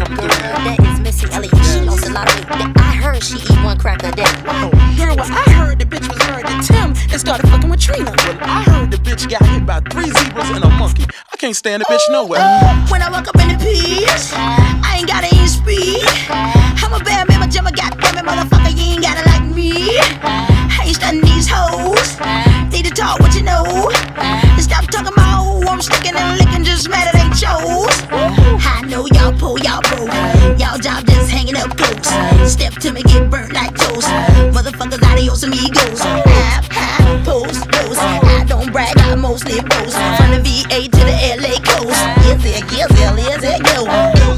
That is Missy Elliott. She lost a lot of weight. I heard she eat one crack a day. Girl, well, I heard the bitch was married to Tim and started fucking with Trina. Well, I heard the bitch got hit by 3 zebras and a monkey. I can't stand the bitch nowhere. When I walk up in the piece, I ain't gotta even speak. I'm a bad man, but Jim, goddamn it, motherfucker, you ain't gotta like me. I ain't stunning these hoes. Need to talk what you know. Stop talking about who I'm sticking and licking, just mad it ain't chose. I know y'all pull, y'all broke. Y'all job just hanging up close. Step to me, get burnt like toast. Motherfuckers, adios amigos. High, post, post. I don't brag, I mostly boast. From the VA to the LA coast. Is it, go.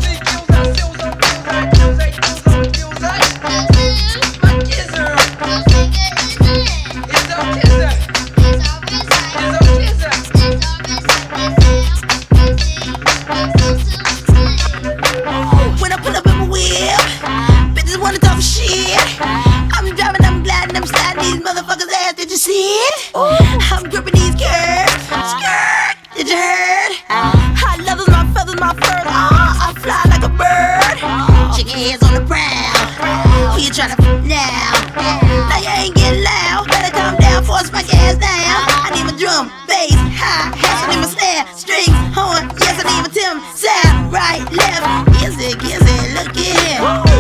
When I put up in my whip, bitches wanna talk shit. I'm driving, I'm gliding, I'm sliding these motherfuckers' ass. Did you see it? I'm gripping these curves. Skirt, did you heard? Hot leathers, my feathers, my fur. I fly like a bird. Chicken heads on the ground. Who you tryna f now? Now you ain't getting loud. Better calm down, force my gas down. I need my drum, bass, hi-hats. I need my snare, strings, horn. Yes, I need my Tim sound. Right, left. Is it, look at him.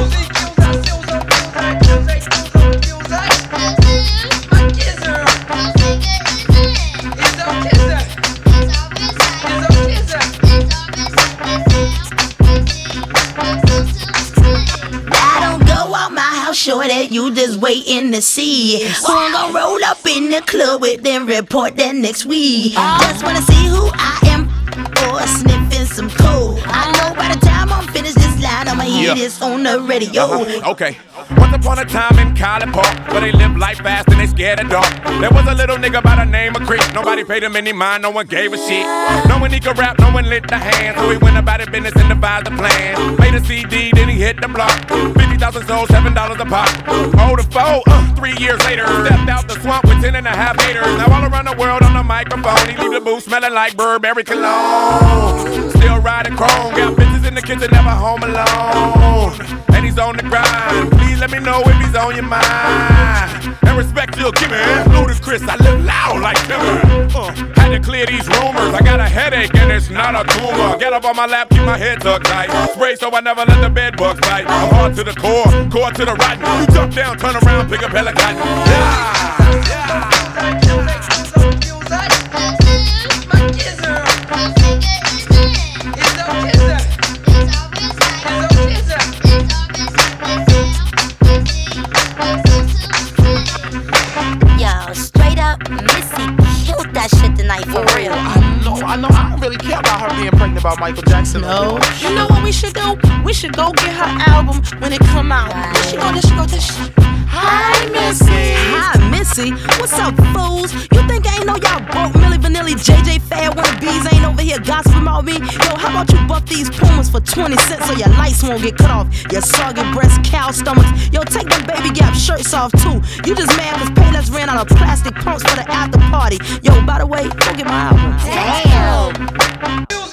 I don't go out my house, sure that you just waiting to see who I'm gonna roll up in the club with, then report that next week. Just wanna see who I am, or sniffing some cold. I know by the time I'm finished this line, I'ma hear this on the radio. Okay. Once upon a time in College Park, where they live life fast and they scared of dark. There was a little nigga by the name of Chris. Nobody paid him any mind, no one gave a shit. No one he could rap, no one lit the hand. So he went about his business and devised a plan. Made a CD, then he hit the block. 50,000 sold, $7 a pop. Oh, the foe, 3 years later, stepped out the swamp with 10.5 haters. Now all around the world on the microphone, he leave the booth smelling like Burberry cologne. Still riding chrome, got bitches in the kitchen, never home alone. And he's on the grind. Please let me know if he's on your mind. And respect you'll give me. Ludacris, I live loud like Timber. Had to clear these rumors. I got a headache and it's not a tumor. Get up on my lap, keep my head tucked tight. Spray so I never let the bed bugs bite. I'm hard to the core to the rotten. You jump down, turn around, pick up hella cotton. Yo, straight up, Missy killed that shit tonight, for real. I know. I don't really care about her being pregnant by Michael Jackson. No. You know what we should do? We should go get her album when it come out. There she go. Hi, Missy. Hi, Missy. What's up, fools? You think I ain't know y'all broke Milli Vanilli, JJ Fad wannabes ain't over here gossiping about me? Yo, how about you buff these Pumas for 20 cents so your lights won't get cut off? Your soggy breast, cow stomachs. Yo, take them Baby Gap shirts off too. You just mad cause Payless ran out of plastic pumps for the after party. Yo, by the way, go get my album. Damn.